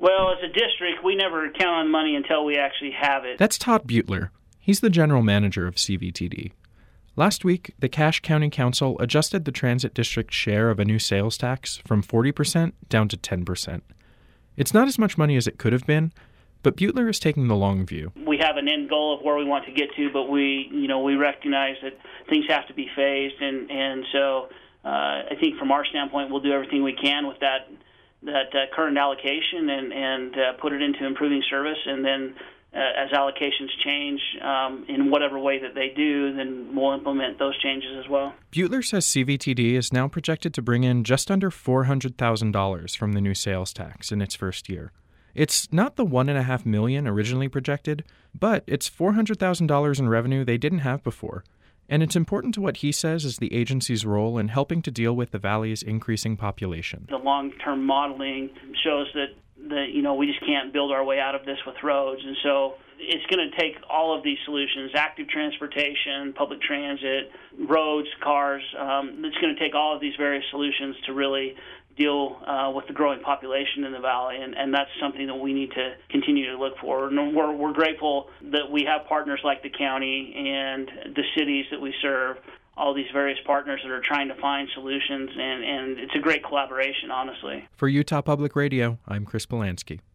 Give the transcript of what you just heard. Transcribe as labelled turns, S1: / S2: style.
S1: Well, as a district, we never count on money until we actually have it.
S2: That's Todd Butler. He's the general manager of CVTD. Last week, the Cache County Council adjusted the Transit District's share of a new sales tax from 40% down to 10%. It's not as much money as it could have been, but Butler is taking the long view.
S1: We have an end goal of where we want to get to, but we recognize that things have to be phased, and so I think from our standpoint, we'll do everything we can with that current allocation and put it into improving service, and then as allocations change in whatever way that they do, then we'll implement those changes as well.
S2: Butler says CVTD is now projected to bring in just under $400,000 from the new sales tax in its first year. It's not the $1.5 million originally projected, but it's $400,000 in revenue they didn't have before. And it's important to what he says is the agency's role in helping to deal with the valley's increasing population.
S1: The long-term modeling shows that we just can't build our way out of this with roads. And so it's going to take all of these solutions, active transportation, public transit, roads, cars. It's going to take all of these various solutions to really deal with the growing population in the valley, and that's something that we need to continue to look for. And we're grateful that we have partners like the county and the cities that we serve, all these various partners that are trying to find solutions, and it's a great collaboration, honestly.
S2: For Utah Public Radio, I'm Chris Polanski.